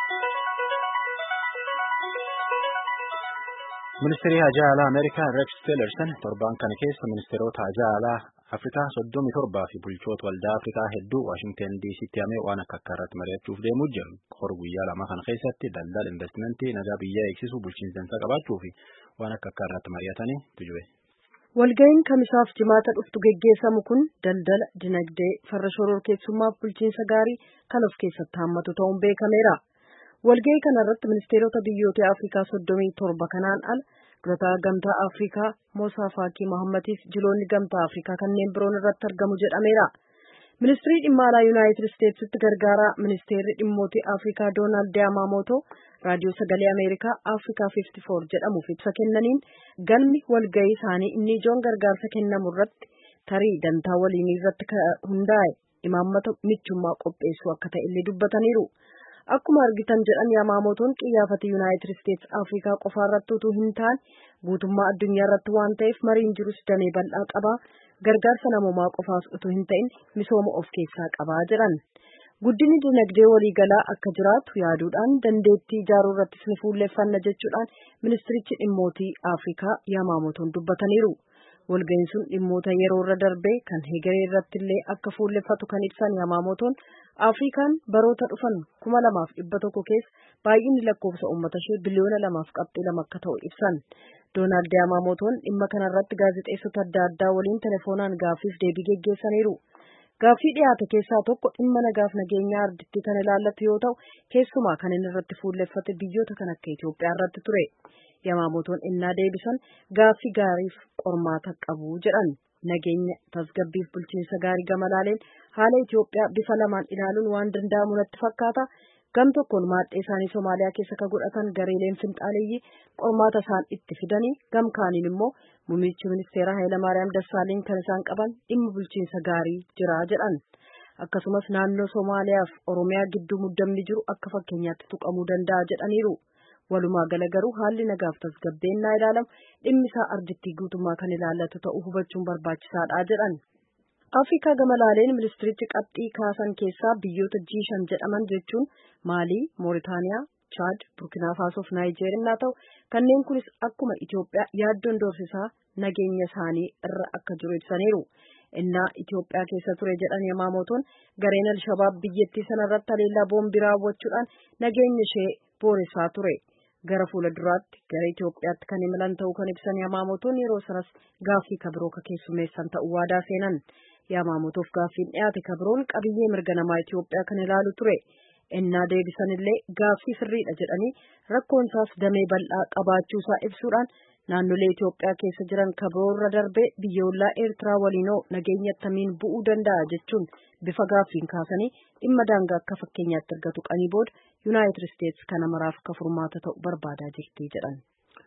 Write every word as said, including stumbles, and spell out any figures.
Ministeerri Haajaa Alaa Ameerikaa Rex Tillerson torbaan kana keessa ministeerota haajaa alaa Afrikaa soddomii torbaa fi bulchoota waldaa Afrikaa hedduu Waashingtan D C'tti hamee waan akka akka irratti mari'achuuf deemuu jiru. Hor guyyaa lama kana keessatti daldala investimentii nagaa biyyaa eegsisuu bulchiinsa qabaachuu fi waan akka akka irratti mari'atanii tujube. Walga'iin kamisaaf jimaata dhuftu geggeessamu kun daldala, dinagdee, farra shororkeessummaaf bulchiinsa gaarii kan of keessatti hammatu ta'uun beekameera. Walga'ii kanarratti ministeerota biyyoota Afrikaa soddomii torba kanaan ala durataa gamtaa Afrikaa Moosaa Faakii Mohammadiif jiloonni gamtaa Afrikaa kanneen biroon irratti argamu jedhameera. Ministirii dhimma alaa Yuunaayitid Isteetsitti gargaaraa ministeerri dhimmoota Afrikaa Doonaald Yamamootoo raadiyoo sagalee Ameerikaa Afrikaa afurtamii afur jedhamuuf ibsa kennaniin galmi walga'ii isaanii inni ijoon gargaarsa kennamu irratti tarii dantaa waliinii irratti hundaa'e imaammata michummaa qopheessuu akka ta'e illee dubbataniiru. Akkuma argitan jedhan Yamamootoon xiyyaafata Yuunaayitid Isteets Afrikaa qofa irratti utuu hin taane guutummaa addunyaa irratti waan ta'eef mariin jirus damee bal'aa qaba. Gargaarsa namoomaa qofaas utuu hin ta'in misooma of keessaa qaba jedhan. Guddinni dinagdee waliigalaa akka jiraatu yaaduudhaan dandeettii ijaaruu irrattis ni fuulleeffanna jechuudhaan ministirichi dhimmootii Afrikaa Yamamootoon dubbataniiru. Walga'iin sun dhimmoota yeroo irra darbee kan hegeree irratti illee akka fuulleffatu kan ibsan Yamamootoon Afrikaan baroota dhufan kuma lamaaf dhibba tokko keessa baay'inni lakkoofsa uummata ishee biliyoona lamaaf qabxii lama akka ta'u ibsan. Doonaald Yamamootoon dhimma kanarratti gaazexeessota adda addaa waliin telefoonaan gaaffiif deebii geggeessaniiru. Gaaffii dhiyaate keessaa tokko dhimma nagaaf nageenyaa ardittii kan ilaallatu yoo ta'u keessumaa kan inni irratti fuulleffate biyyoota kan akka Itoophiyaa irratti ture. Yamamootoon innaa deebisan gaaffii gaariif qormaata qabu jedhan. Nageenya tasgabbiif bulchiinsa gaarii gama laaleen haala Itoophiyaa bifa lamaan ilaaluun waan danda'amu natti fakkaata. Gam tokkoon maadhee isaanii Somaaliyaa keessa ka godhatan gareeleen finxaaleeyyii qormaata isaan itti fidanii gam kaaniin immoo muummichi ministeeraa Hayilamaariyaam Dassaaleny kan isaan qaban dhimma bulchiinsa gaarii jira jedhan. Akkasumas naannoo Somaaliyaaf Oromiyaa gidduu muddamni jiru akka fakkeenyaatti tuqamuu danda'a jedhaniiru. Walumaa gala garuu haalli nagaaf tasgabbeennaa ilaalamu dhimmi isaa ardittii guutummaa kan ilaallatu ta'uu hubachuun barbaachisaadha jedhan. Afrikaa gama laaleen ministirichi qabxii kaasan keessaa biyyoota G shan jedhaman jechuun Maalii, Mooritaaniyaa, Chaad, Burkina Faasoo fi Naayijeeriyaa ta'u kanneen kunis akkuma Itoophiyaa yaaddoon doorsisaa nageenya isaanii irra akka jiru ibsaniiru. Innaa Itoophiyaa keessa ture jedhan Yamamootoon gareen Alshabaab biyyattii sanarratti haleellaa boombii raawwachuudhaan nageenya ishee booressaa ture. Gara fuula duraatti gara Itoophiyaatti kan imalan ta'uu kan ibsan Yamamootoon yeroo sanas gaaffii kabiroo ka keessummeessan ta'uu waadaa seenan. Yamamootof gaaffiin dhiyaate kabiroon qabiyyee mirga namaa Itoophiyaa kan ilaalu ture. Innaa deebisan illee gaaffii sirriidha jedhanii rakkoonsaas damee bal'aa qabaachuusaa ibsuudhaan naannolee Itoophiyaa keessa jiran kabiroo irra darbee biyyoolaa Eertiraa waliinoo nageenya attamiin bu'uu danda'a jechuun bifa gaaffiin kaasanii dhimma daangaa akka fakkeenyaatti argatu qanii booda Yuunaayitid Isteets kana maraaf akka furmaata ta'u barbaadaa jirti jedhan.